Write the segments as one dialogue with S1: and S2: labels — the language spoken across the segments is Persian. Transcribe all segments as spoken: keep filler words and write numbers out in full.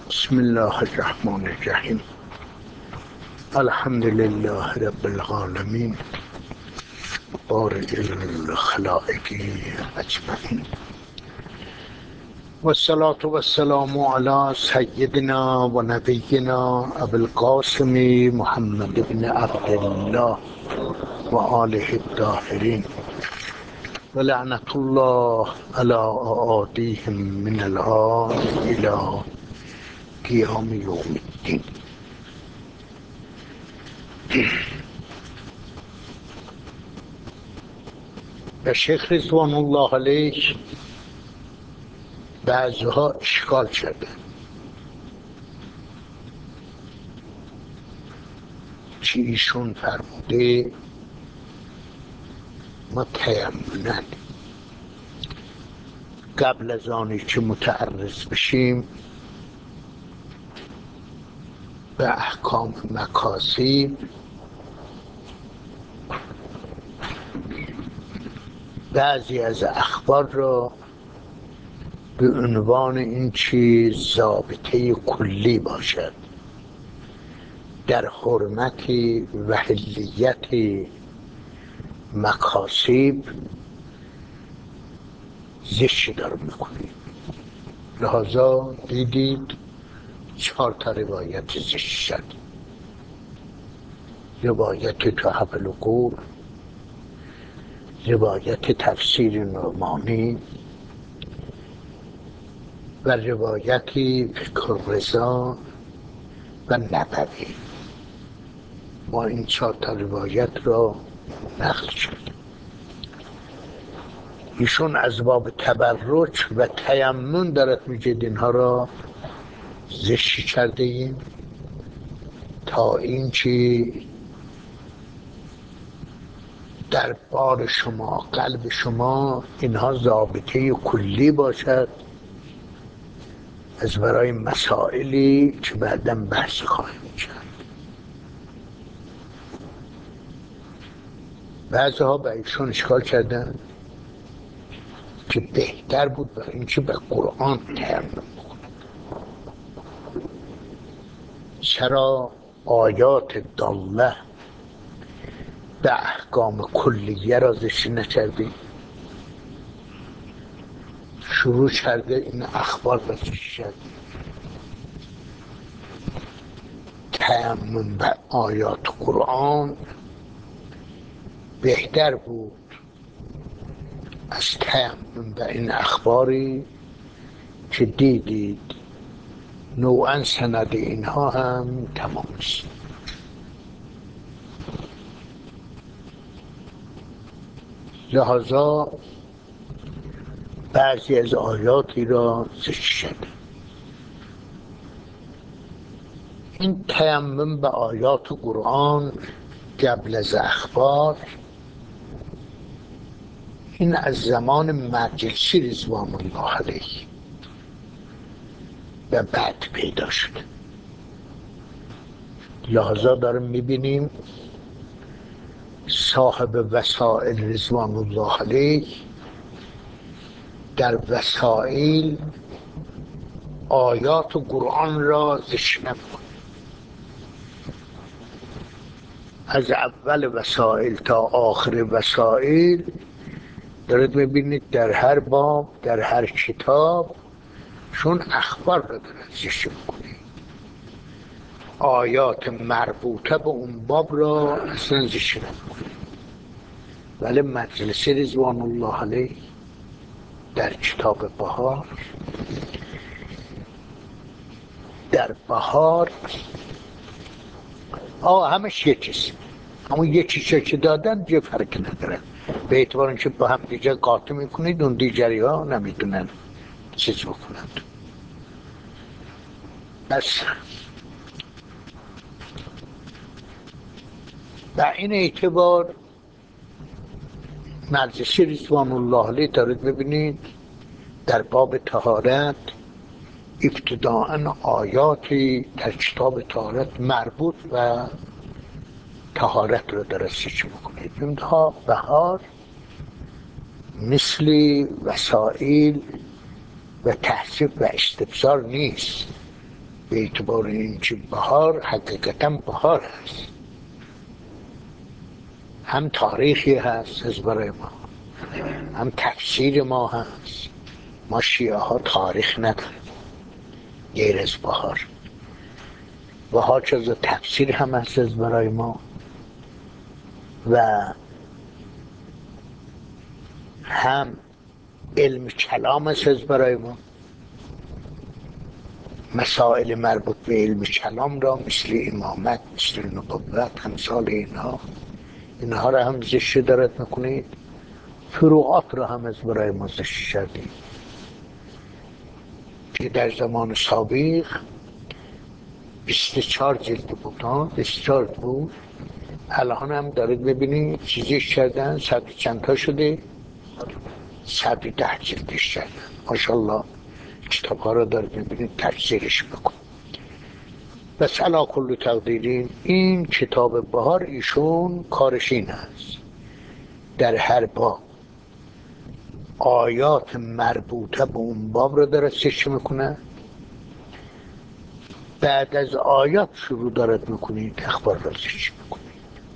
S1: بسم الله الرحمن الرحیم. الحمد لله رب العالمین بارئ الخلائق اجمعین و الصلاة و السلام علی سیدنا و نبینا ابی القاسم محمد بن عبدالله و آله الطاهرین و لعنت الله علی اعادیهم من الآن الی قیام یوم الدین. و شیخ رضوان الله علیه بعضها اشکال شده چی ایشون فرموده ما تیمنا قبل از آنی که متعرض بشیم به احکام مکاسب بعضی از اخبار را به عنوان این چیز ضابطه کلی باشد در حرمت و حلیت مکاسب زشت داره میکنیم. لحاظا دیدید چهار تا روایت زشت شد: روایت تحف العقول، روایت تفسیر نعمانی و روایتی فقه الرضا و نبوی. ما این چهار تا روایت را نقل شد. ایشون از باب تبرک و تیمم دارد میگه اینها را زشت کرده ایم تا این که در بار شما، قلب شما اینها ضابطه کلی باشد از برای مسائلی که بعداً بحث خواهیم کرد. بعضی ها به ایشون اشکال کردن که بهتر بود برای این که به قرآن تیمم بکنه. چرا آیات داله به احکام کلیه را زشت نکردی؟ شروع کرده این اخبار را زشت کرد. تیمم به آیات قرآن بهتر بود از تیمم به این اخباری که دیدید نوعا سند اینها هم تمام است. لحاظا بعضی از آیاتی را زشت شد. این تیمم به آیات قرآن قبل از اخبار این از زمان مجلسی رضوان الله علیه و بعد پیدا شد. لحاظا داریم میبینیم صاحب وسائل رضوان الله علیه در وسائل آیات قرآن را زشت نمی‌کند. از اول وسائل تا آخر وسائل دارید میبینید در هر باب، در هر کتاب چون اخبار را دارد زشت می‌کنه. آیات مربوطه به اون باب را اصلا زشت نمی‌کنه. ولی مجلس رضوان الله علیه در کتاب بهار در بهار آه همش یکیست، همون یکیشه که دادن یه فرق نداره به اعتبار اینکه با هم دیگر قاطع میکنید اون دیگری ها نمیتونن چیز بکنند. بس به این اعتبار مجلس رضوان الله علیه دارید ببینید در باب طهارت ابتداءً آیاتی در کتاب طهارت مربوط و طهارت رو داره ذکر میکنه. اینها بهار مثل وسائل و تحصیل و استبصار نیست. به اعتبار این که بهار حقیقتا بهار هست، هم تاریخی هست از برای ما، هم تفسیر ما هست. ما شیعه ها تاریخ نداریم غیر از بهار. بهار چیز تفسیر هم هست از برای ما و هم علم کلام هست از برای ما. مسائل مربوط به علم کلام را مثل امامت، مثل نبوت، همثال اینها اینها را هم زشت دارد میکنید. فروعات را هم از برای ما زشت شدید که در زمان سابق بیست و چهار جلد بودن، بیست و چهار بود. الان هم دارید ببینید چیزیش کردن، صد چند تا شده، صد و ده جلدش کردن. ماشاءالله کتاب ها را دارید ببینید تفسیرش بکن. بس علا کل تقدیرین این کتاب بهار ایشون کارش این هست، در هر باب آیات مربوطه به اون باب را دارد سرچ میکنه، بعد از آیات شروع دارد میکنید اخبار را سرچ میکنید.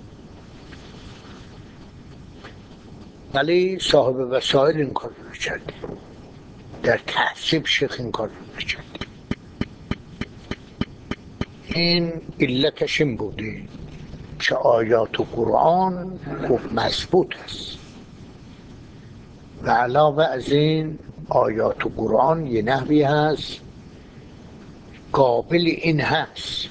S1: ولی صاحب وسائل این کار رو نکرده، در تحصیب شیخ این کار رو نکرده. این علتش این بوده که آیات و قرآن خوب مضبوط است و علاوه از این آیات و قرآن یه نحوی هست قابل این هست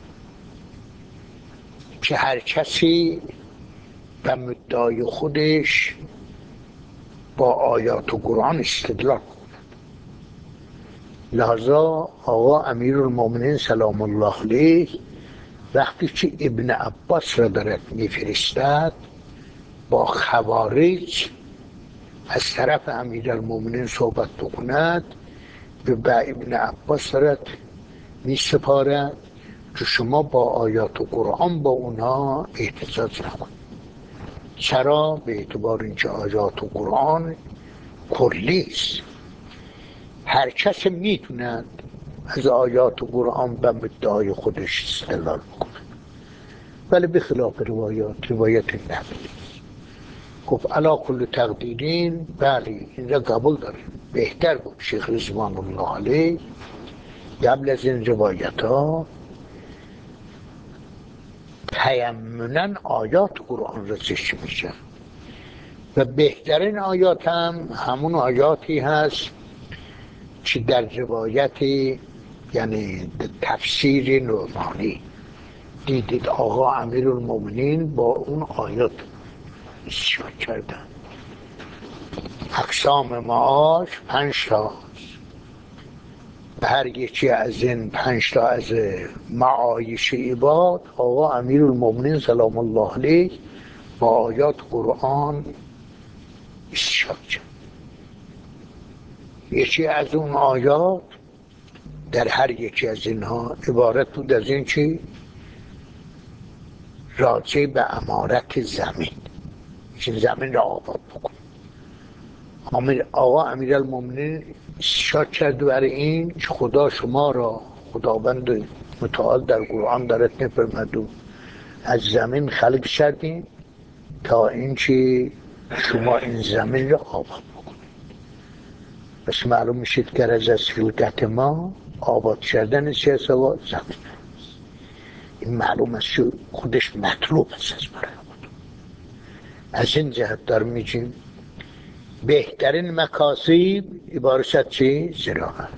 S1: که هر کسی به مدعای خودش با آیات و قرآن استدلال کنه. لذا آقا امیرالمومنین سلام الله علیه وقتی که ابن عباس را دارد میفرستد با خوارج از طرف امیرالمومنین صحبت بکند، به ابن عباس دارد می سپارد که شما با آیات و قرآن با اونها احتجاج نکنید. چرا؟ به اعتبار اینکه آیات و قرآن کلی است، هر کس میتوند از آیات و قرآن به مدعای خودش استدلال بکنه، ولی به خلاف روایات روایت نبید. خب علا کل تقدیرین بله این را قبول داریم. بهتر بود شیخ رضوان الله علیه قبل از این روایت ها تیمنا آیات قرآن را چشم میشه و بهترین آیات هم همون آیاتی هست که در روایت یعنی تفسیر نعمانی دیدید آقا امیرالمومنین با اون آیات استشهاد کردن. اقسام معاش پنج تا، به هر یکی از این پنج تا از معایش عباد آقا امیرالمومنین سلام الله علیه با آیات قرآن استشهاد کرد. یکی از اون آیات در هر یکی از اینها عبارت بود از این چی؟ راجع به امارت زمین، که زمین را آباد بکن. آقا امیرالمومنین استشهاد کرد برای این که خدا شما را، خداوند متعال در قرآن دارد می‌فرماید از زمین خلق کردیم تا این که شما این زمین را آباد بکنید. پس معلوم میشید که از از خلقت ما آباد کردن چه سوا زمین است. این معلوم است که خودش مطلوب است از برای خود. از این جهت دار میگیم بهترین مکاسب عبارت چی؟ زراعت.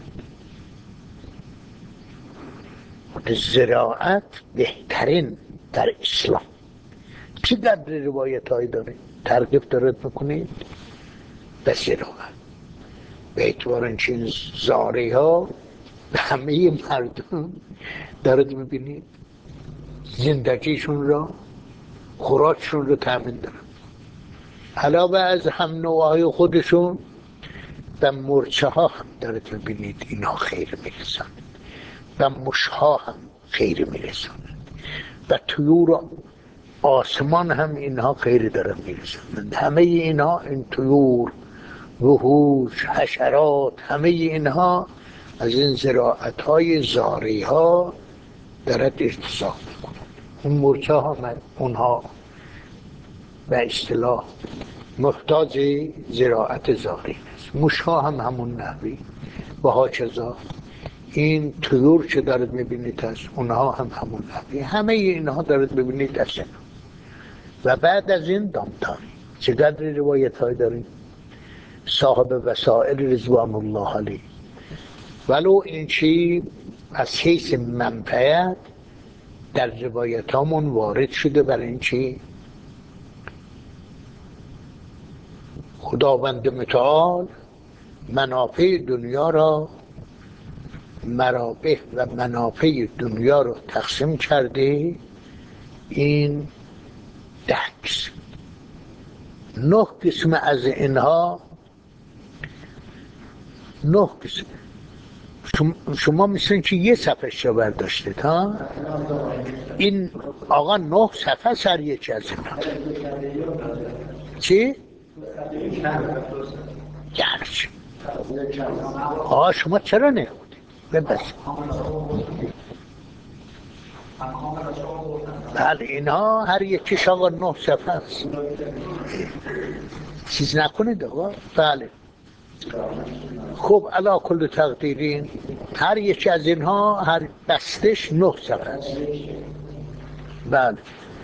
S1: زراعت بهترین در اسلام. چی در روایت هایی داره؟ ترغیب دارد میکنید به زراعت. به اعتبار اینکه زاری ها همه مردم دارد میبینید زندگیشون را، خوراکشون رو تامین دارن. علاوه از هم نوعای خودشون به مرچه ها هم دارد میبینید اینها خیر میرسند، به مشها هم خیر میرسند، به طیور آسمان هم اینها خیر دارن میرسند. همه اینها این طیور، وحوش، حشرات، همه اینها از این زراعت های زاری ها دارد ارتزاق میکنه. اون مورچه ها اونها به اصطلاح محتاج زراعت زاری است، موش ها هم همون نحوی و هاچذا. این طیور که دارد میبینید هست اونها هم همون نحوی، همه اینها دارد ببینید است. و بعد از این دامداری چقدر روایت های داریم صاحب وسائل رضوان الله علیه، ولو این چی از حیث منفعت در روایت هامون وارد شده، برای این چی خداوند متعال منافع دنیا را مرابح و منافع دنیا را تقسیم کرده این ده قسم. نه قسم از اینها نه قسم شما, شما مثل که یه صفحه شو برداشتید ها، این آقا نه صفحه سر یکی از اینها چی؟ گرچه آقا شما چرا نخونید؟ ببس بله اینها هر یکیش آقا نه صفحه است، چیز نکنید آقا. بله خب علا کل تقدیرین هر یکی از اینها هر بستش نه صفحه است. بله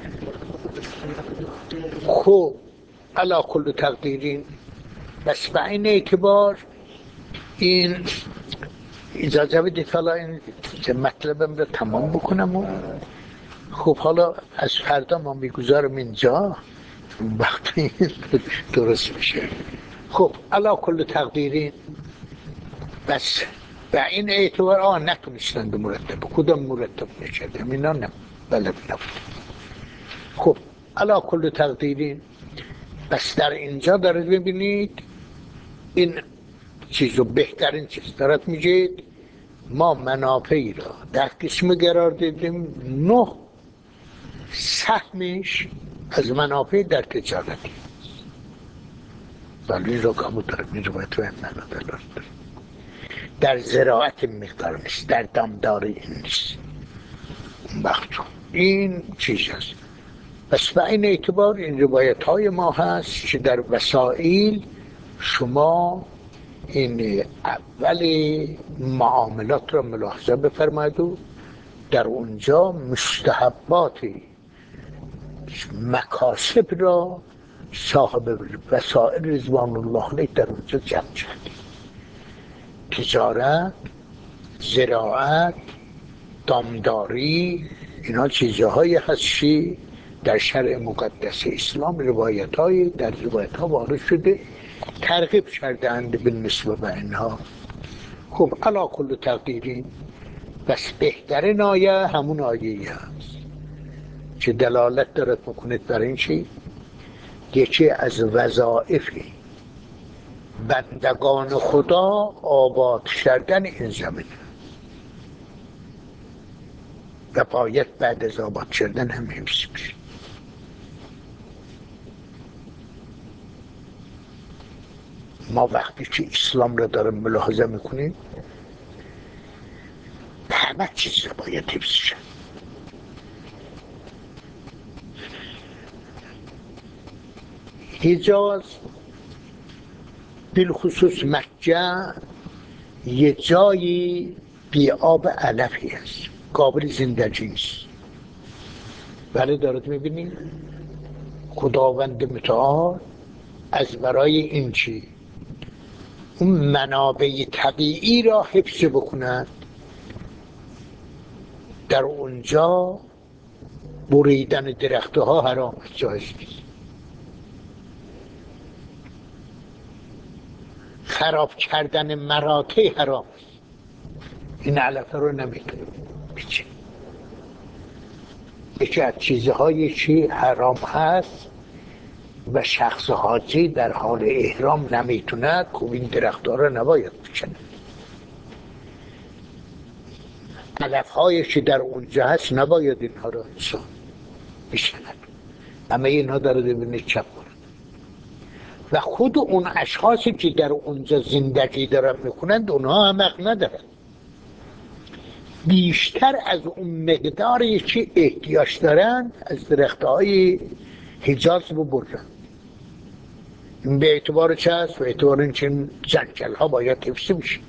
S1: خب علا کل تقدیرین بس به این اعتبار این اجازه بدید حالا این مطلبم رو تمام بکنم و خب حالا از فردا ما میگذارم اینجا وقتی درست میشه. خب علا کل تقدیرین بس به این اعتبار آه نتونستند مرتب کدام مرتب نشدم اینا نه بله نبود. خب علا کل تقدیرین بس در اینجا دارد ببینید این چیزو بهترین چیز دارد میگید ما منافعی را در قسم قرار دادیم نه سهمش از منافع در تجارتی، ولی این را کامو دارد می رو باید و این معنا دلار دارد. در زراعت مقدار نیست، در دامداری این نیست. اون وقت این چیز هست. پس به این اعتبار این روایت های ما هست که در وسائل شما این اول معاملات را ملاحظه بفرمایید و در اونجا مستحبات مکاسب را صاحب وسائل رضوان الله علیه در اونجا جمع کرد. تجارت، زراعت، دامداری، اینا چیزهایی هستی در شرع مقدس اسلام روایت های در روایت ها وارد شده ترغیب کردند به نسبه به اینها. خب علا کل تقدیرین بس بهترین آیه همون آیه هست که دلالت دارد میکنید برای این چی؟ یکی از وظایف بندگان خدا آباد کردن این زمین و باید بعد از آباد کردن هم حفظ بشه. ما وقتی که اسلام را دارم ملاحظه میکنیم همه چیز را باید حفظ شد. حجاز بالخصوص مکه یه جایی بی آب علفی است، قابل زندگی نیست. ولی دارد میبینید خداوند متعال از برای این چی اون منابع طبیعی را حفظ بکند در اونجا بریدن درختها حرام است، جایز نیست. خراب کردن مراتع حرام است، این علفه رو نمیتونه بیچه. یکی از چیزهایی که حرام هست و شخص حاجی در حال احرام نمیتونه که این درختها رو نباید بکنه. علف هایی که در اونجا هست نباید اینها رو انسان بشند. همه اینها داره ببینید چپ کنند و خود اون اشخاصی که در اونجا زندگی دارن میکنند اونها هم حق ندارن. بیشتر از اون مقداری که احتیاج دارن از درختهای حجاز رو بردن. به اعتبار چه هست؟ به اعتبار این که جنگل ها باید حفظ بشه،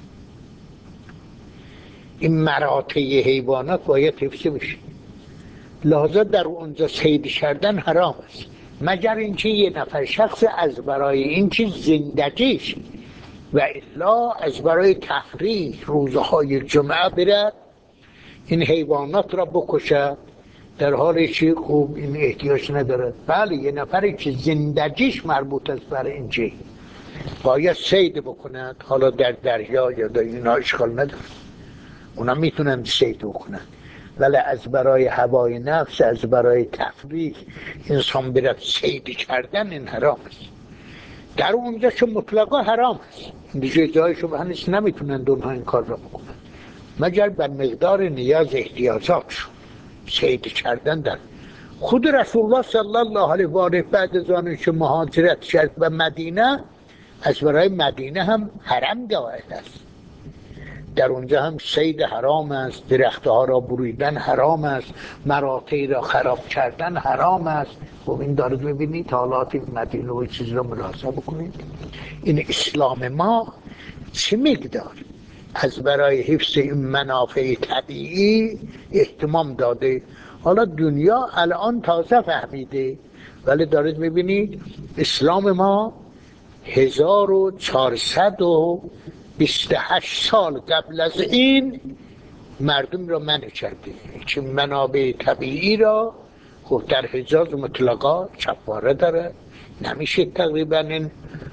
S1: این مراتع حیوانات باید حفظ بشه، لحاظا در اونجا صید کردن حرام است، مگر اینکه یه نفر شخص از برای اینکه زندگیش و الا از برای تفریح روزهای جمعه برد این حیوانات را بکشد، در حالی که خوب این احتیاج ندارد. بله یه نفری که زندگیش مربوط است برای اینکه باید صید بکند، حالا در دریا یا در اینا اشکال نداره، اونا میتونن صید بکنن، ولی از برای هوای نفس، از برای تفریح انسان برد صید کردن این حرام است. در اونجا که مطلقا حرام است، دیگه جایشو به هنوز نمیتونن اونها این کار را بکنن مگر به مقدار نیاز احتیاجاتشون صید کردن. در خود رسول الله صلی الله علیه و آله بعد از آن که مهاجرت کرد به مدینه، از برای مدینه هم حرم قائل است، در اونجا هم صید حرام است، درختها را بریدن حرام است، مراتع را خراب کردن حرام است. خب این دارید ببینید حالات مدینه و چیز را ملاحظه بکنید. این اسلام ما چه مقدار از برای حفظ این منافع طبیعی اهتمام داده. حالا دنیا الان تازه فهمیده، ولی دارید ببینید اسلام ما هزار و چهارصد و بیست و هشت سال قبل از این مردم را منع کرده که منابع طبیعی را خب در حجاز مطلقا چپواره داره، نمیشه تقریبا این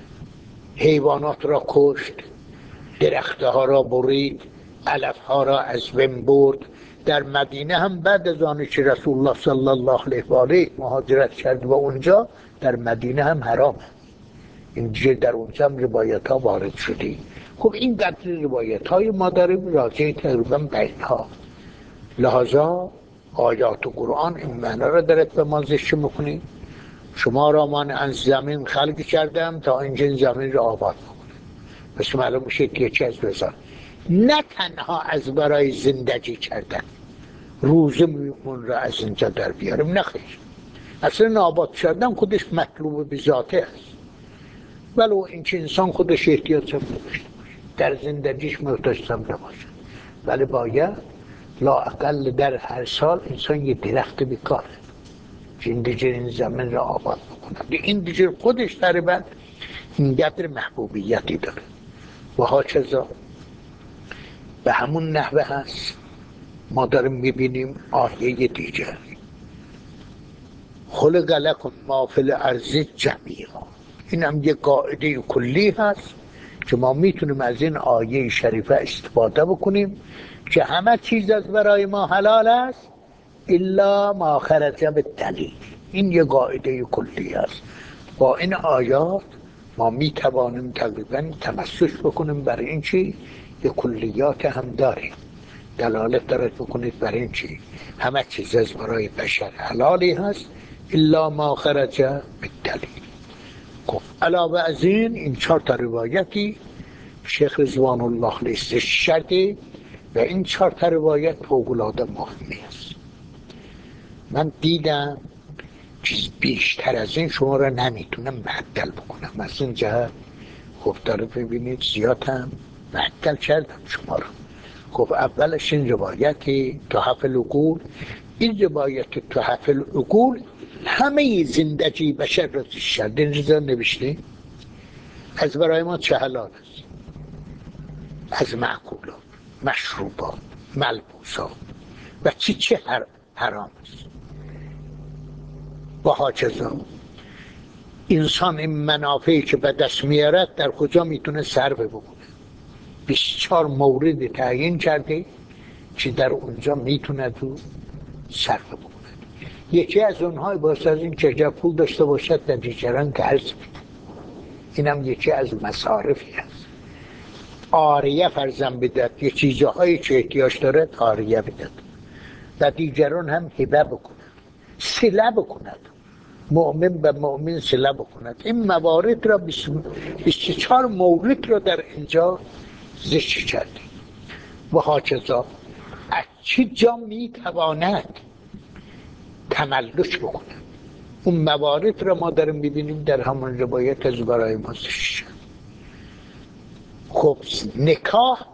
S1: حیوانات را کشت، درختها را برید، علفها را از بین برد. در مدینه هم بعد از آن که رسول الله صلی الله علیه و آله مهاجرت کرد و اونجا در مدینه هم حرامه، اینجا در اونجا هم روایت ها وارد شده. خب این قدر روایت های ما داریم راجع تقریبا بینها، لحاظا آیات و قرآن این معنا را دارد به ما زشت میکنید شما را من از زمین خلق کردم تا اینجا این زمین را آباد بکنم. پس معلوم میشه که چه از بزار نه تنها از برای زندگی کردن روزه میمون را از اینجا در بیاریم، نه خیر، اصلا آباد کردن خودش مطلوب به ذاته است، ولو اینکه انسان خودش احتیاج هم نباشته در زندگیش محتاج هم نباشه، ولی باید لااقل در هر سال انسان یه درخت بکاره که این دیگر این زمین را آباد بکنه. این دیگر خودش تقریبا اینقدر محبوبیتی داره و ها چیزا به همون نحوه هست. ما داریم میبینیم آیه دیگر خلق لکم ما فی الارض جمیعا، این هم یه قاعده کلی هست که ما میتونیم از این آیه شریفه استفاده بکنیم که همه چیز از برای ما حلال است الا ما خرج بالدلیل. این یه قاعده کلی هست، با این آیات ما میتوانیم تقریبا تمسک بکنیم برای این چی یه کلیات هم داریم، دلالت دارد بکنید برای این چی همه چیز از برای بشر حلالی هست الا ما خرج بالدلیل. خب علاوه از این این چهار تا روایتی شیخ رضوان الله لیست شده و این چهار تا روایت فوق‌العاده مهمی است. من دیدم چیز بیشتر از این شما را نمیتونم معدل بکنم، از این جهت خب داره ببینید زیاد هم معدل کردم شما را. خب اولش این روایتی تحف العقول، این روایت تحف العقول همه زندگی بشر را زیست کرد. این رضا نوشته از برای ما چه حلال است، از معقولات، مشروبات، ملبوسات و چی چه حرام است و ها چیزا. انسان این منافعی که به دست میارد در کجا میتونه صرف بکنه، بیست و چهار مورد تعیین کرده که در اونجا میتونه تو صرف بکنه. یکی از اونها باشه از این که اگر پول داشته باشد در دیگران قرض بده، این هم یکی از مصارفی هست. عاریه فرزن بدد، یه چیزهایی که احتیاج دارد عاریه بدد و دیگران هم هبه بکند، صله بکند، مؤمن به مؤمن صله بکند. این موارد را بیست و چهار مورد را در اینجا ذکر کرده و ها چیزا چه جا میتواند تملک بکنه. اون موارد را ما داریم میبینیم در همون روایت از برای ما زشت. خب نکاح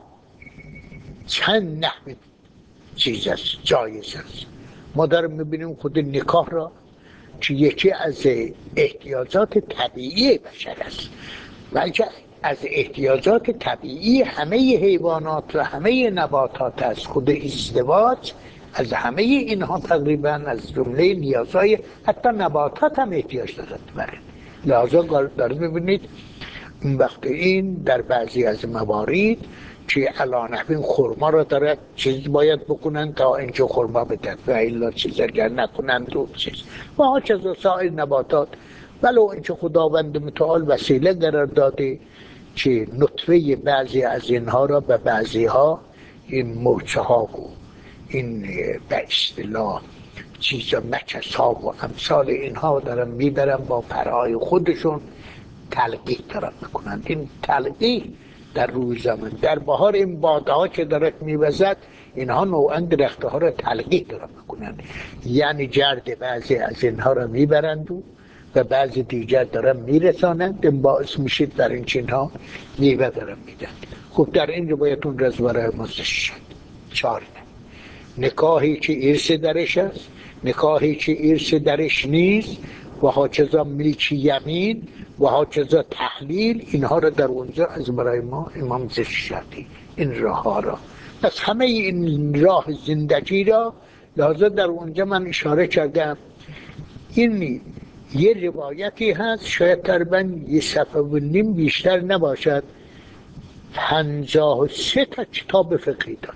S1: چند نحوه چیز است، جایز است. ما داریم میبینیم خود نکاح را که یکی از احتیاجات طبیعی بشر است و از احتیاجات طبیعی همه حیوانات و همه نباتات است. خود ازدواج از همه اینها تقریبا از جمله نیازهای حتی نباتات هم احتیاج دارد. بله لحاظا دارید ببینید این وقت این در بعضی از موارد که الان این خورما را دارد چیز باید بکنن تا اینکه خورما بدن و الا چیز اگر نکنند و چیز و ها چیز و سایر نباتات. ولو اینکه خداوند متعال وسیله قرار داده که نطفه بعضی از اینها را به بعضی ها این موچه ها و این به اصطلاح چیز مکس ها و امثال اینها دارن میبرن با پرهای خودشون تلقیح دارن میکنن. این تلقیح در روی زمین در بهار این باده ها که دارد میوزد اینها نوعا درخته ها را تلقیح دارن میکنن، یعنی جرد بعضی از اینها را میبرند و و بعضی دیگر دارن میرسانند. این باعث میشید در این چین ها میوه دارن میدن. خب در این روایتون رزواره مزش شد. چهار نکاحی که ایرس درش است، نکاحی که ایرس درش نیست و هاچزا ملک یمین و هاچزا تحلیل، اینها را در اونجا از برای ما امام زشتی این راه ها را. پس همه این راه زندگی را لحظه در اونجا من اشاره کردم. این یه روایتی هست شاید تقریبا یه صفحه و نیم بیشتر نباشد، پنجاه و سه تا کتاب فقهی داره.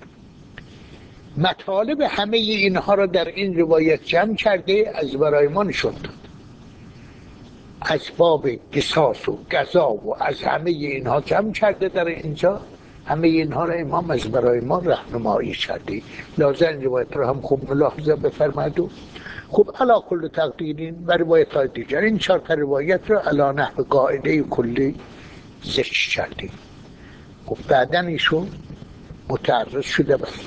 S1: مطالب همه اینها را در این روایت جمع کرده از برای ما نشون داد. از باب قصاص و قضا و از همه اینها جمع کرده در اینجا. همه اینها را امام از برای ما راهنمایی کرده. لازم این روایت را هم خوب ملاحظه بفرمایید. خب علا کل تقدیرین و روایت های دیگر این چهار تا روایت را علا نحو قاعده کلی ذکر کرده. خب بعدا ایشون متعرض شده به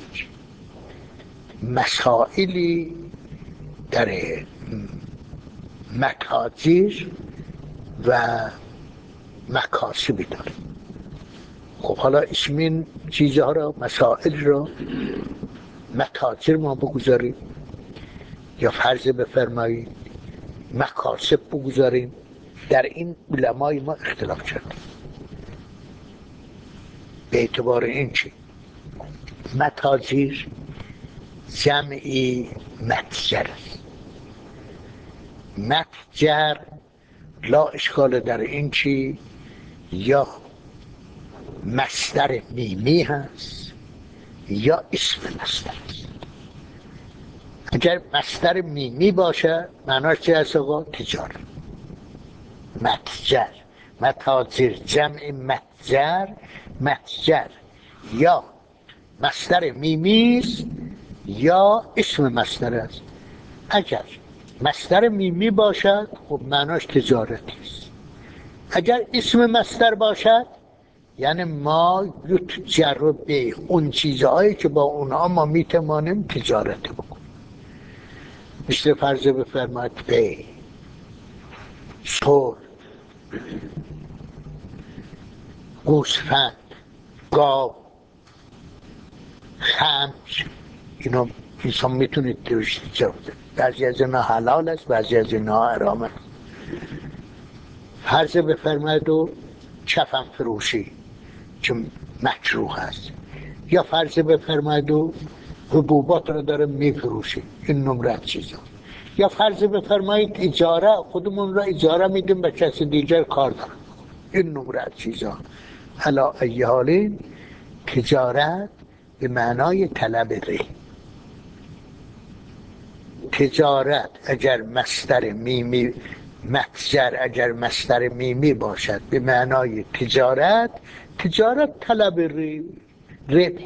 S1: مسائلی در متاجر و مکاسبی داره. خب حالا اسم این چیزها را مسائل را متاجر ما بگذاریم یا فرض بفرمایید مکاسب بگذاریم. در این علمای ما اختلاف کرده به اعتبار این چی متاجر جمعی متجر است. متجر لا اشکال در این چی یا مصدر میمی هست یا اسم مصدر است. اگر مصدر میمی باشه معناش چه هست آقا؟ تجارت. متجر متاجر جمع متجر. متجر یا مصدر میمی است یا اسم مصدر است. اگر مصدر میمی باشد خب معناش تجارتی است. اگر اسم مصدر باشد یعنی ما یتجر به اون چیزهایی که با اونها ما میتوانیم تجارت بکنیم. مثل فرض بفرمایید پی، سور، گوسفند، گاو، خمش، اینا انسان میتونید درشت تجارت. بعضی از اینا حلال است بعضی از اینا حرام است. فرض بفرمایید و کفن فروشی که مکروه است، یا فرض بفرمایید و حبوبات رو داره میفروشی، این نمره چیزا. یا فرض بفرمایید اجاره، خودمون را اجاره میدیم به کسی دیگر کار دارم، این نمره چیزا. علا ای حالین تجارت به معنای طلب ری. تجارت اگر مصدر میمی متجر اگر مصدر میمی باشد به معنای تجارت، تجارت طلب ری ربح.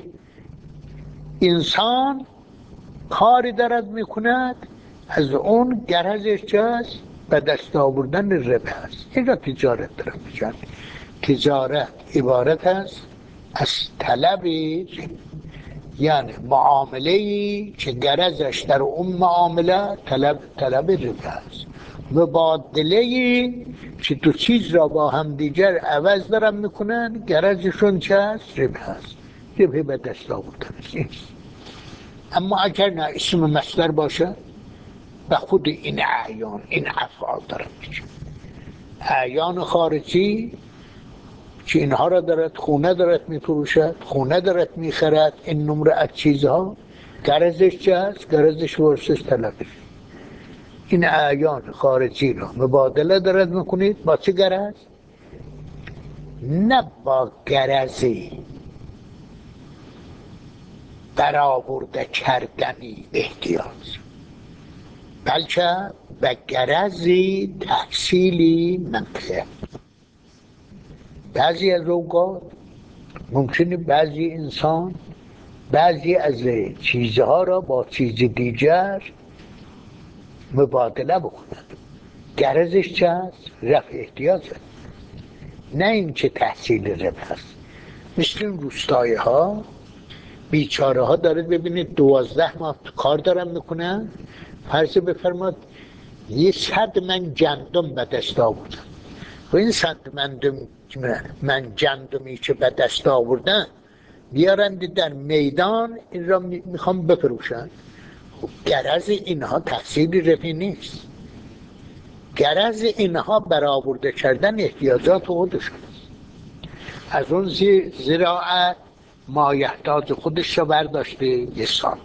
S1: انسان کاری دارد میکند از اون گرزش چه است؟ به دست آوردن ربح است. این را تجارت دارد میشن. تجارت عبارت است از طلب یعنی معامله‌ای که گرزش در اون معامله طلب طلب ربح است. مبادله‌ای که دو چیز را با هم دیگر عوض دارن میکنن، گرزشون چه است؟ ربح است. ربح به دست آوردن است. اما اگر نه اسم مصدر باشه و خود این اعیان این افعال دارد میشه. اعیان خارجی که اینها را دارد، خونه دارد میفروشد، خونه دارد میخرد، این نمره از چیزها گرزش چه است؟ گرزش ورسش طلبه. این اعیان خارجی را مبادله دارد میکنید با چه گرز؟ نه با گرزی برآورده کردنی احتیاج، بلکه به گرزی تحصیلی منفعه. بعضی از اوقات ممکنه بعضی انسان بعضی از چیزها را با چیز دیگر مبادله بکند، گرزش چه است؟ رفع احتیاجه، نه این که تحصیل ربح است. مثل این روستایی ها بیچاره ها دارید ببینید دوازده ماه کار دارن میکنن، فرض بفرماد یه صد من گندم به دست آوردن و این صد من, من گندمی که به دست آوردن بیارند در میدان این را میخوام بفروشن. خب گرز اینها تحصیل ربحی نیست، گرز اینها برآورده کردن احتیاجات خودشون. از اون زراعت مایحتاج خودش را برداشته، یه سال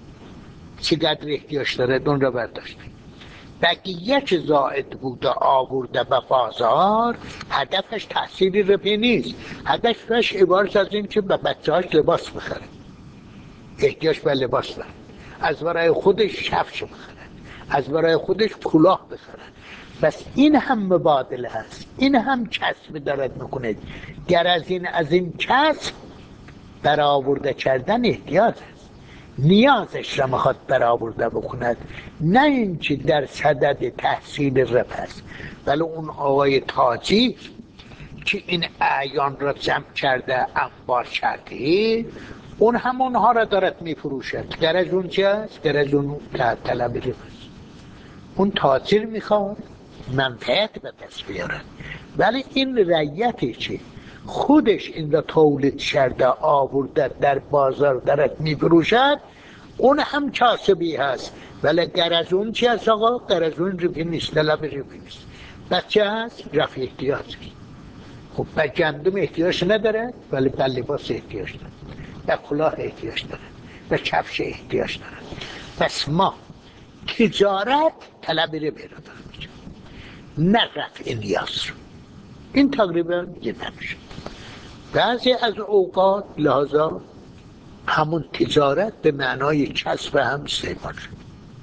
S1: چقدر احتیاج داره اون را برداشته، بقیه که زائد بوده آورده به بازار، هدفش تحصیل ربحی نیست، هدفش عبارت از این که به بچه هاش لباس بخره، احتیاج به لباس داره، از برای خودش کفش بخره، از برای خودش کلاه بخره. بس این هم مبادله هست، این هم کسب دارد میکنه، گر از این از این کسب برآورده کردن احتیاج است، نیازش را میخواد برآورده بکند، نه اینکه در صدد تحصیل ربح است. ولی اون آقای تاجر که این اعیان را جمع کرده انبار کرده، اون هم اونها را دارد میفروشد، گر از اون چه است؟ گر از اون طلب ربح است. اون تاجر میخواد منفعت به دست بیارد، ولی این رعیتی که خودش این را تولید کرده آورده در بازار دارد میفروشد، اون هم کاسبی هست، ولی گر از اون چی هست آقا؟ گر از اون ربحی نیست، طلب ربحی نیست. بچه هست رفع احتیاج است. خب به گندم احتیاج نداره ولی به لباس احتیاج داره، به کلاه احتیاج داره، به کفش احتیاج داره. پس ما تجارت طلب ربحی را داریم، نه رفع نیاز رو. این تقریبا یه نمیشه. بعضی از اوقات لحاظا همون تجارت به معنای کسب هم استعمال شد.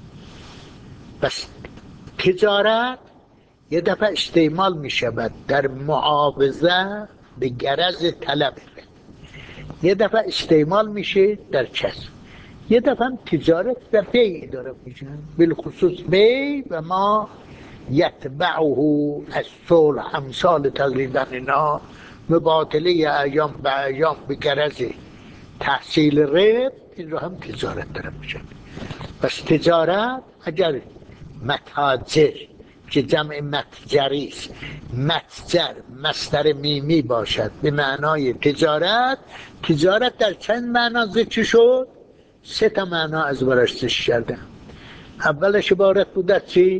S1: بس تجارت یه دفعه استعمال می شود در معاوضه به گرز طلب، یه دفعه استعمال میشه در کسب، یه دفعه هم تجارت و بیع داره میشه، بالخصوص بیع و ما یتبعه از صلح امثال تقریبا اینا، مبادله ایام به ایام به گرز تحصیل ربح، این رو هم تجارت داره میشه. پس تجارت اگر متاجر که جمع متجری است، متجر مصدر میمی باشد به معنای تجارت، تجارت در چند معنا ذکر شد؟ سه تا معنا از برشتش کرده. اولش عبارت بود از چی؟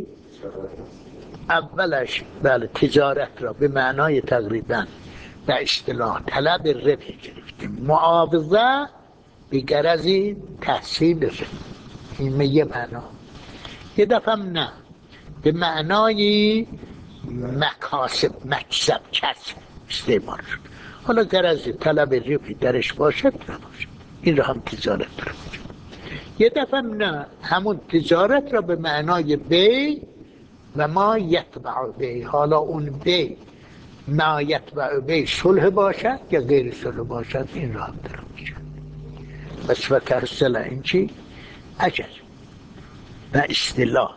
S1: اولش بله تجارت را به معنای تقریبا به اصطلاح طلب ربح گرفتیم، معاوضه به گرز تحصیل ربح، این یه معنا. یه دفعه نه، به معنای مکاسب مکسب کسب استعمال شد. حالا گرز طلب ربحی درش باشد نباشد، این را هم تجارت داره. یه دفعه نه، همون تجارت را به معنای بیع و ما یتبع بیع، حالا اون بیع ما یتبع بیع صلح باشد یا غیر صلح باشد، این را هم داره میشه. بس و تحصل این چی؟ اجل و اصطلاح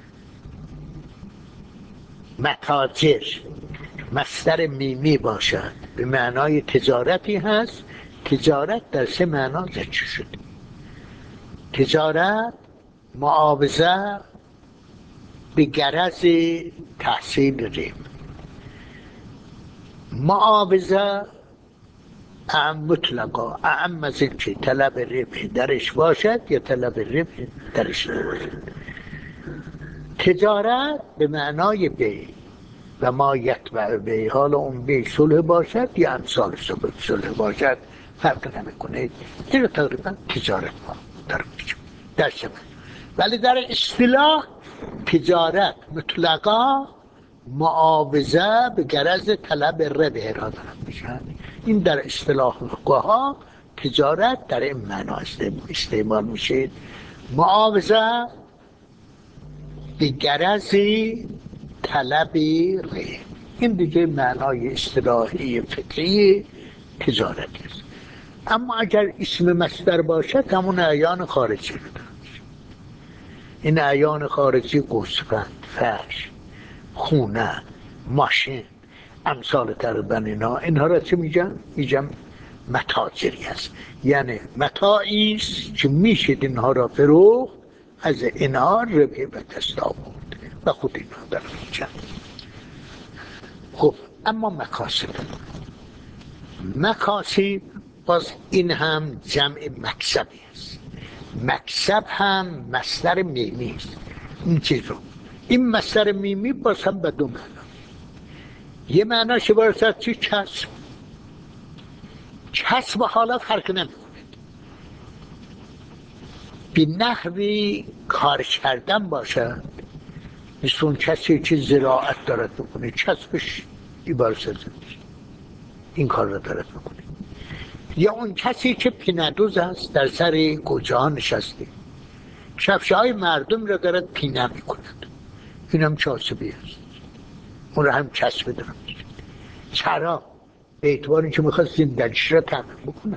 S1: متاجر مصدر میمی باشد به معنای تجارتی هست، تجارت در سه معنا ذکر شده. تجارت معاوضه به غرض تحصیل ربح. معاوضه اعم مطلقا اعم از این که طلب ربح درش باشد یا طلب ربح درش نباشد. تجارت به معنای بیع و ما یتبع بیع، حالا اون بیع صلح باشد یا امثال صلح باشد فرق نمیکنه. این رو تقریبا تجارت ما در در شما. ولی در اصطلاح تجارت مطلقا معاوضه به غرض طلب ربح را دارد میشن. این در اصطلاح فقها تجارت در این معنا استعمال میشه، معاوضه به غرض طلب ربح. این دیگه معنای اصطلاحی فقهی تجارت است. اما اگر اسم مصدر باشد همون اعیان خارجی رو دارد. این اعیان خارجی گوسفند، فرش، خونه، ماشین، امثال تقریبا اینا، اینها را چه میگن؟ میگن متاجری است. یعنی متاعی است که میشه اینها را فروخت، از اینها ربح به دست آورد و خود اینها در میگن. خب اما مکاسب، مکاسب باز این هم جمع مکسبی است. مکسب هم مصدر میمی است. این چیز رو این مصدر میمی باز هم به دو معنا، یه معناش باشد چی؟ کسب. کسب حالا فرق نمیکنه، به نحوی کار کردن باشد، مثل اون کسی که زراعت دارد بکنه کسبش عبارت از این کار را دارد بکنه، یا اون کسی که پیندوز است در سر کوچه نشسته کفش های مردم را دارد پینه میکند، این هم کاسبی است، اون را هم کسب دارد. چرا؟ به اعتباری که میخواد زندگیش را تامین بکنه.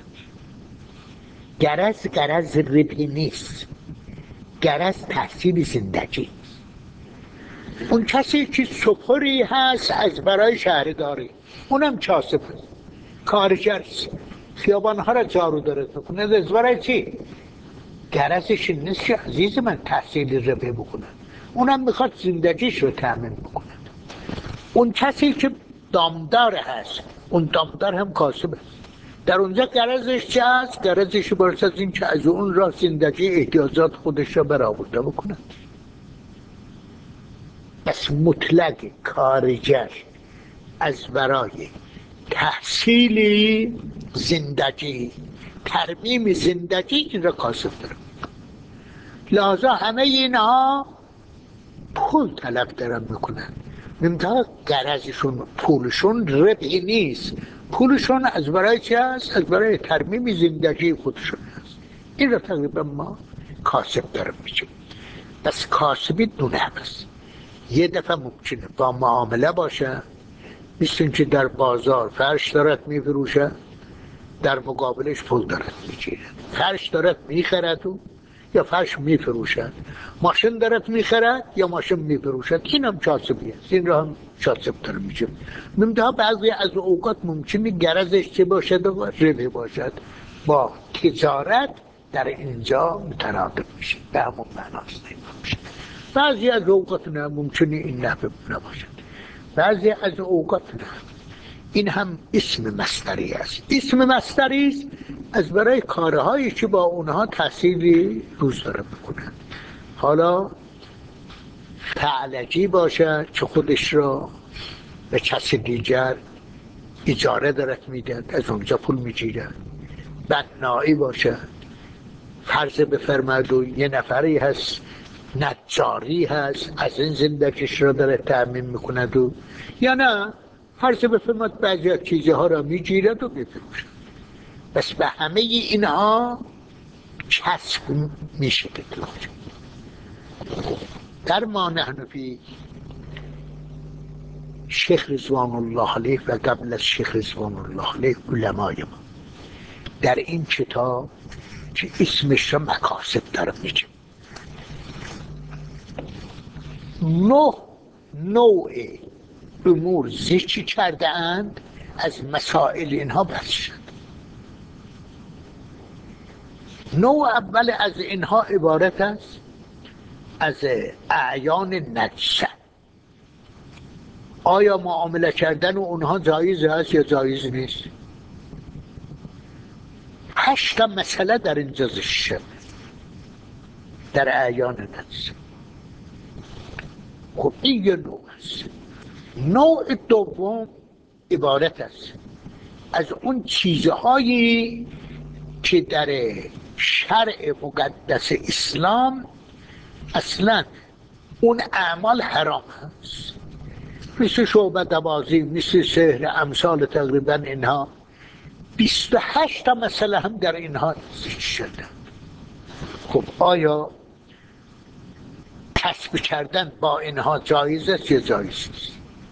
S1: گرز گرز ربحی نیست، گرز تحصیل زندگی. اون کسی که سپری هست از برای شهرداری، اونم کاسب هست، کارگرست، خیابانها را جارو داره بکنه، از برای چی؟ گرزش نیست که عزیز من تحصیل ربح بکنه، اونم میخواد زندگیش رو تامین بکنه. اون کسی که دامدار هست، اون دامدار هم کاسب هست. در اونجا گرزش چه هست؟ گرزش برس از این که از اون را زندگی احتیاجات خودش را برآورده بکنه. پس مطلق کارگر از برای تحصیل زندگی، ترمیم زندگی، این را کاسب داره. لذا همه اینها پول طلب دارن میکنن، نمیتونه گرزشون پولشون ربحی نیست، پولشون از برای چی هست؟ از برای ترمیم زندگی خودشون هست. این را تقریبا ما کاسب دارم میشیم. بس کاسبی دو نحو است. یه دفعه ممکنه با معامله باشه، مثل اینکه در بازار فرش دارد میفروشه، در مقابلش پول دارد میگیره. فرش دارد میخرد و یا فرش میفروشد، ماشین دارد میخرد یا ماشین میفروشد، این هم کاسبی است. این را هم کاسب داره میشه. نمیده بعضی از اوقات ممکنه گرزش چه باشد و ربح باشد، با تجارت در اینجا مترادف میشه، به همون معناست. بعضی از اوقات نه، ممکنه این نحوه نباشد، بعضی از اوقات نه. این هم اسم مصدری است. اسم مصدری است از برای کارهایی که با اونها تحصیل روز داره بکنن. حالا تعلقی باشه که خودش را به کسی دیگر اجاره دارد میدن، از اونجا پول میگیره. بنایی باشه، فرض بفرمایید و یه نفری هست نجاری هست، از این زندگیش را داره تأمین میکند و یا نه فرض بفرمایید بعضی از چیزها را میگیرد و میفروشد. بس به همه اینها کسب میشه بکنه. در ما نحن فی شیخ رضوان الله علیه و قبل از شیخ رضوان الله علیه علمای ما در این کتاب که اسمش را مکاسب داره میگه، نه نوع امور ذکر کرده اند، از مسائل اینها بحث شد. نوع اول از اینها عبارت است از اعیان نجسه. آیا معامله کردن اونها جایز است یا جایز نیست؟ هشت مسئله در اینجا ذکر شده در اعیان نجسه. خب این یه نوع است. نوع دوم عبارت است از اون چیزهایی که در شرع مقدس اسلام اصلا اون اعمال حرام هست، مثل شعبده بازی، مثل سحر، امثال تقریبا اینها. بیست و هشت تا مسئله هم در اینها ذکر شده. خب آیا کسب کردن با اینها جایز است یا جایز نیست؟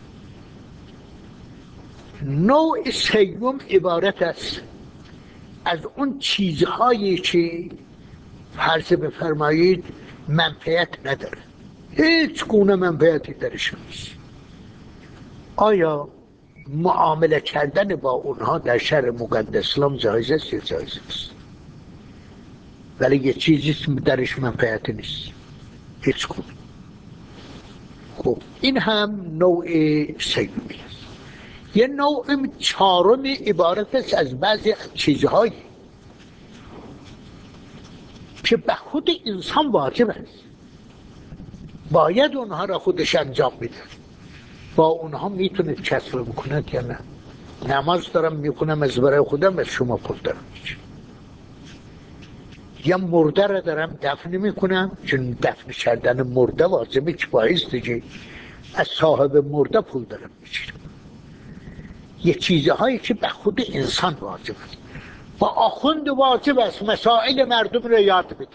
S1: نوع سوم عبارت است از اون چیزهایی که فرض بفرمایید منفعت نداره، هیچ گونه منفعتی درش نیست. آیا معامله کردن با اونها در شرع مقدس اسلام جایز است یا جایز است؟ ولی یه چیزی درش منفعت نیست، هیچ گونه. خب این هم نوع سومی است. یه نوع چهارم عبارت است از بعضی چیزهایی که به خود انسان واجب است، باید اونها را خودش انجام بده. با اونها میتونید کسب بکنید یا نه؟ نماز دارم میکنم از برای خودم، از شما پول دارم میگیرم. یا مرده را دارم دفن میکنم، چون دفن کردن مرده واجبه که باعث دیگه از صاحب مرده پول دارم میگیرم. یه چیزهایی که به خود انسان واجب است و آخوند واجب است مسائل مردم را یاد بده،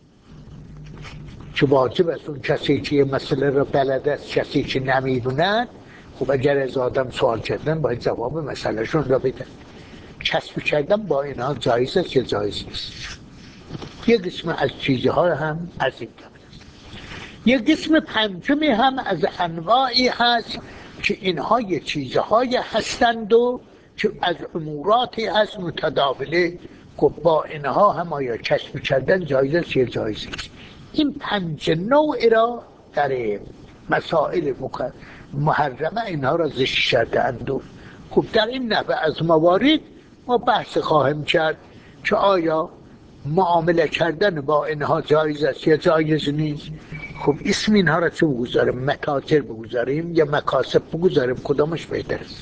S1: که واجب است اون کسی که یه مسئله را بلد است، کسی که نمیدونن، خب اگر از آدم سوال کردن باید جواب مسئله شون را بده. کسب کردن با اینها جایز است یا جایز نیست؟ یه قسم از چیزها هم از این قبل است. یه قسم پنجمی هم از انواعی هست که اینها یه چیزهای هستند و که از اموراتی هست متداوله. خب با اینها هم آیا کسب کردن جایز است یا جایز نیست؟ این پنج نوع را در مسائل محرمه اینها را ذکر کرده‌اند. خب در این نحوه از موارد ما بحث خواهیم کرد که آیا معامله کردن با اینها جایز است یا جایز نیست. خب اسم اینها را چه بگذاریم؟ متاجر بگذاریم یا مکاسب بگذاریم؟ کدامش بهتر است؟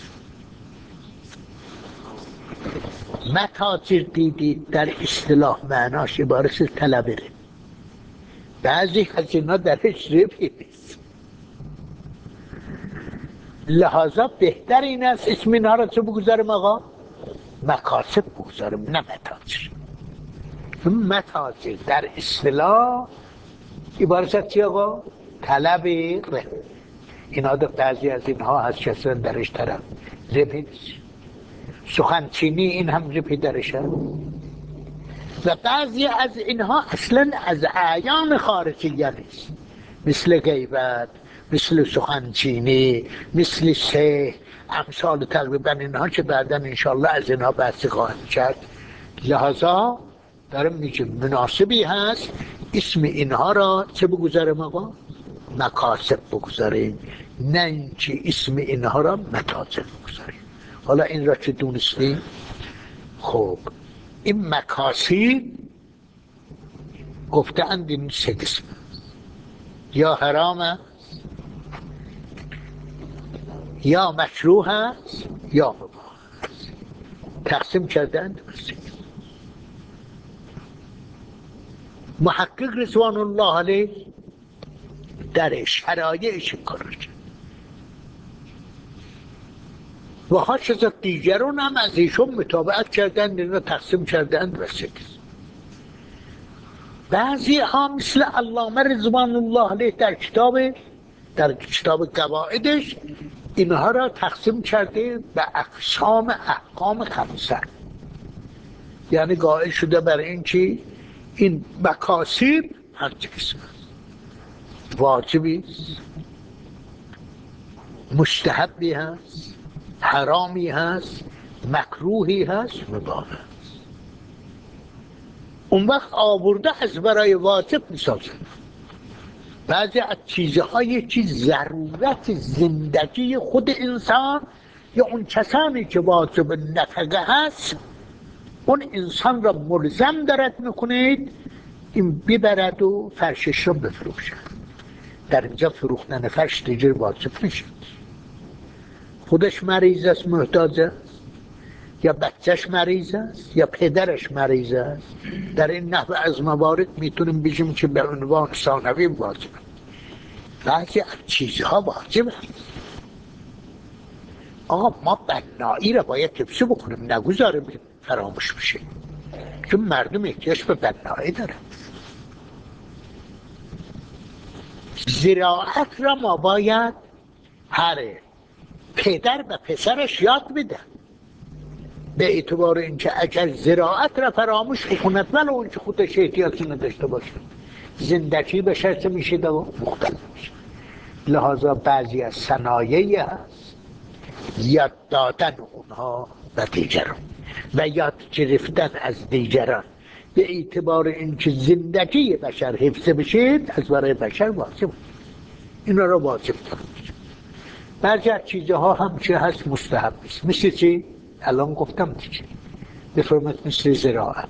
S1: متاجر دیدید در اصطلاح معناش عبارت از طلبه، بعضی از اینا درش ربحی نیست، لحاظا بهتر این است اسم اینها را چه بگذاریم آقا؟ مکاسب بگذاریم، نه متاجر. متاجر در اصطلاح عبارت از چی آقا؟ طلب ربح. اینا در بعضی از اینها هست کسان درش طرف ربحی نیست. سخنچینی این هم ربحی درش هست و بعضی از اینها اصلا از اعیان خارجیه نیست، مثل غیبت، مثل سخنچینی، مثل سحر، امثال تقریبا اینها که بعدا انشاءالله از اینها بحث خواهیم کرد. لحاظا دارم میگم مناسبی هست اسم اینها را چه بگذاریم آقا؟ مکاسب بگذاریم، نه اینکه اسم اینها را متاجر بگذاریم. حالا این را چه دونستیم؟ خب این مکاسب گفتند این سه قسم، یا حرام است، یا مکروه است، یا مباح است. تقسیم کردند بسید. محقق رضوان الله علیه در شرایعش کار کرد و هاشت دیگران هم از ایشون متابعت کردند، این را تقسیم کردند بسید. بعضی ها مثل علامه رضوان الله علیه در کتاب در کتاب قواعدش اینها را تقسیم کرده به اقسام احکام خمسه، یعنی قائل شده برای اینکه این مکاسب هر چه قسم واجبی است، مستحبی هست، حرامی هست، مکروهی هست، مباح است. اون وقت آورده از برای واجب میسازه. بعضی از چیزهای چیز ضرورت زندگی خود انسان یا اون کسانی که واجب نفقه هست اون انسان را ملزم دارد میکنید این ببرد و فرشش را بفروشد. در اینجا فروختن فرش دیگر واجب میشه. خودش مریض است، محتاج است، یا بچهش مریض است یا پدرش مریض است. در این نحو از موارد میتونیم بگیم که به عنوان ثانوی واجب. بعضی از چیزها واجب است. آقا ما بنایی را باید حفظ بکنیم، نگذاریم فراموش بشه، چون مردم احتیاج به بنایی داره. زراعت را ما باید هر پدر و پسرش یاد بده، به اعتبار اینکه اگر زراعت را فراموش بکند ولو اون که خودش احتیاجی نداشته باشه زندگی به شرط میشه و مختلف میشه. لحاظا بعضی از صنایعی هست یاد دادن اونها و دیگران و یاد گرفتن از دیگران به اعتبار اینکه زندگی بشر حفظ بشه از برای بشر واجب، اینا را واجب دارد. بعضی از چیزها هم چه هست مستحب است. مثل چی؟ الان گفتم دیگه. بفرمت مثل زراعت،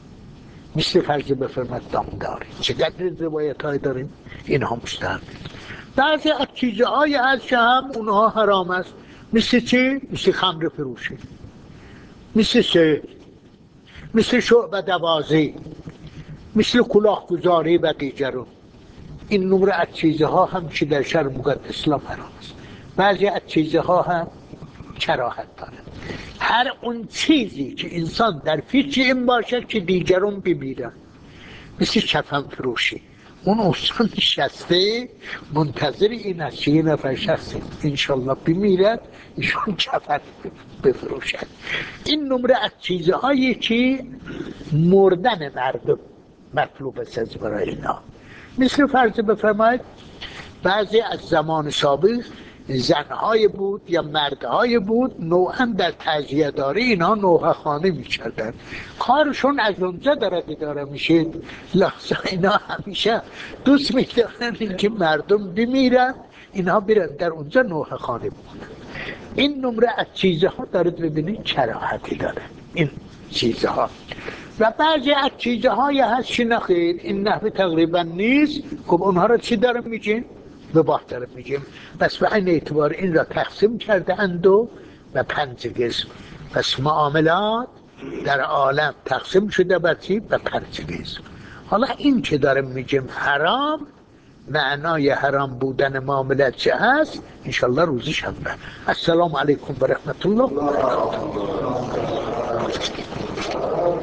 S1: مثل فرض بفرمت دامداری، چقدر روایت های داریم اینها مستحب. بعضی از چیزهای هست که هم اونها حرام است. مثل چی؟ مثل خمر فروشی، مثل سحر، مثل شعبده دوازی، مثل کلاهگذاری و دیگرون. این نمره از چیزها هم که در شرع مقدس اسلام حرام است. بعضی از چیزها هم کراهت داره. هر اون چیزی که انسان در پیش این باشد که دیگران ببینن، مثل کفن فروشی، اون انسان نشسته منتظر این است که یه نفر شخصی انشالله بمیرد ایشون کفن بفروشد. این نمره از چیزهایی که مردن مردم مطلوب است از برای اینا. مثل فرض بفرمایید بعضی از زمان سابق زنهای بود یا مردهای بود نوعا در تعزیه داری اینا نوحه خانه می کردن، کارشون از اونجا دارد اداره میشه. لحظه اینا همیشه دوست می دارن که مردم بمیرن اینا برن در اونجا نوحه خانه بکنن. این نمره از چیزها دارد ببینید کراهتی داره این چیزها. و بعضی از چیزهای هست که نخیر این نحوه تقریبا نیست. خب اونها را چی دارم میگیم؟ به باختر میگیم. پس به این اعتبار این را تقسیم کرده اند و به پنج قسم. پس معاملات در عالم تقسیم شده به چی؟ به پنج قسم. حالا این که دارم میگیم حرام، معنای حرام بودن معاملات چه هست؟ انشالله روزی شنبه. السلام علیکم و رحمت الله و برکاته.